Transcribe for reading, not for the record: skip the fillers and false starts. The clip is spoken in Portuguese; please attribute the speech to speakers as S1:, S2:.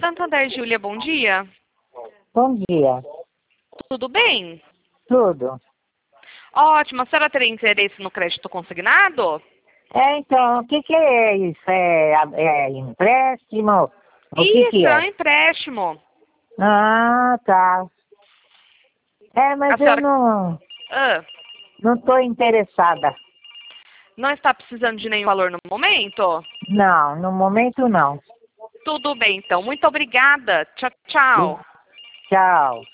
S1: Santander, Júlia, bom dia.
S2: Bom dia.
S1: Tudo bem?
S2: Tudo.
S1: Ótimo. A senhora teria interesse no crédito consignado?
S2: Então, o que é isso? É empréstimo? O
S1: Isso,
S2: que
S1: é um
S2: é?
S1: empréstimo.
S2: Ah, tá. Mas
S1: A
S2: eu
S1: senhora ah,
S2: não estou interessada.
S1: não está precisando de nenhum valor no momento?
S2: Não, no momento não.
S1: Tudo bem, então. Muito obrigada. Tchau, tchau.
S2: Tchau.